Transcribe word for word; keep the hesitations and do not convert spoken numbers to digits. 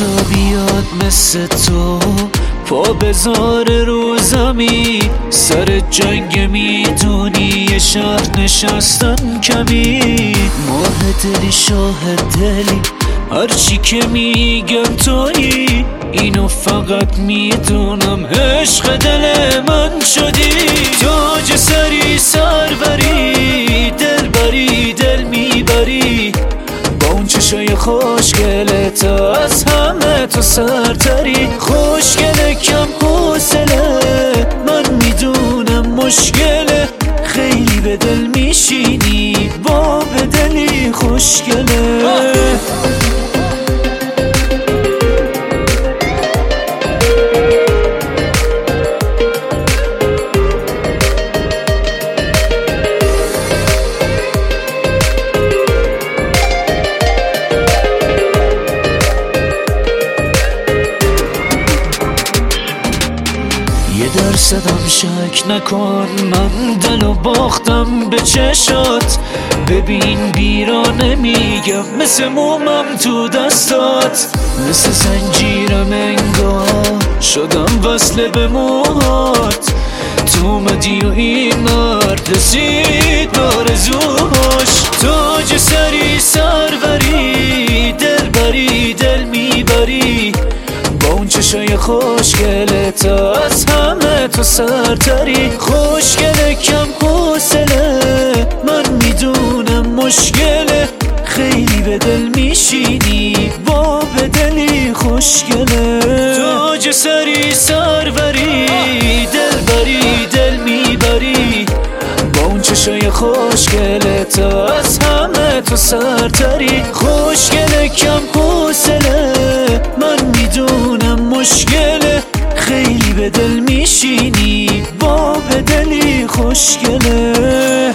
تا بیاد مثل تو پا بذار رو زمین، سر جنگ میدونی یه شهر نشستن کمی. ماه دلی شاه دلی هرچی که میگم تویی، اینو فقط میدونم عشق دل من شدی. تاج سری سروری، دل بری دل میبری، با اون چشای خوشگلت از همه تو سرتری. خوشگله کم حوصله من میدونم مشکله، خیلی به دل میشینی با به دلی خوشگله. یه درصدم شک نکن، من دلو باختم به چشات. ببین بیرانه میگم مثل مومم تو دستات، مثل زنجیرم انگار شدم وصله به موهات. تو اومدی و این مرد رسید آرزوهاش. تاج سری سروری، دل بری دل میبری، با اون چشای خوشگلت از همه تو سرتری. خوشگله کم حوصله من میدونم مشکله، خیلی به دل میشینی با به دلی خوشگله. تاج سری سروری، دل بری دل میبری، با اون چشای خوشگلت از همه تو سرتری. خوشگله کم حوصله من میدونم مشکله، خیلی به دل میشینی با به دلی خوشگله.